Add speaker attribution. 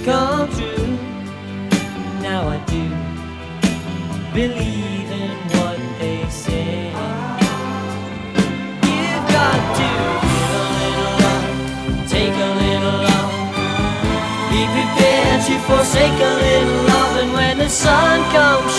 Speaker 1: come true. Now I do believe in what they say. You've got to give a little love, take a little love. Be prepared to forsake a little love. And when the sun comes